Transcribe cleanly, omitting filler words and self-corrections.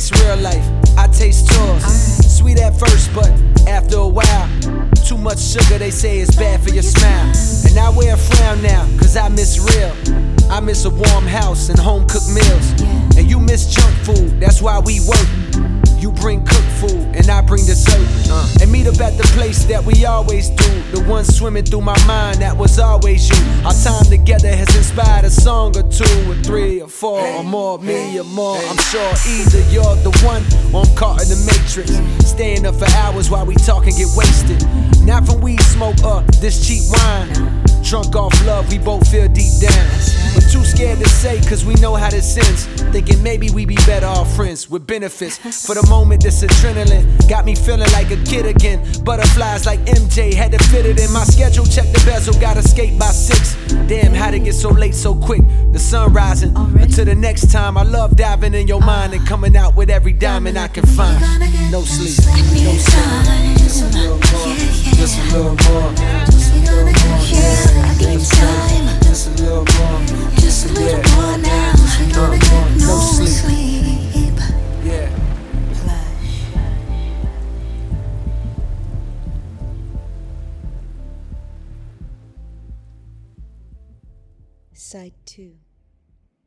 taste real life, I taste tours. Sweet at first, but after a while, too much sugar, they say it's bad for your smile. And I wear a frown now, cause I miss real. I miss a warm house and home cooked meals. And you miss junk food, that's why we work. You bring cooked food, and I bring dessert. And meet up at the place that we always do. The one swimming through my mind, that was always you. Our time together has inspired a song or two, or three, or four, or more, me or more. I'm sure either you're the one, or I'm caught in the matrix. Staying up for hours while we talk and get wasted. Not from weed smoke or this cheap wine. Drunk off love, we both feel deep down. But too scared to say, cause we know how this ends. Thinking maybe we be better off friends with benefits. For the moment, this adrenaline got me feeling like a kid again. Butterflies like MJ, had to fit it in my schedule. Check the bezel, gotta skate by 6. Damn, how'd it get so late so quick? The sun rising. Until the next time, I love diving in your mind and coming out with every diamond I can find. No sleep, no sleep. Just a little more, just a little more. Just a little more, just a little more, just a little more now. No sleep. Yeah. Side 2.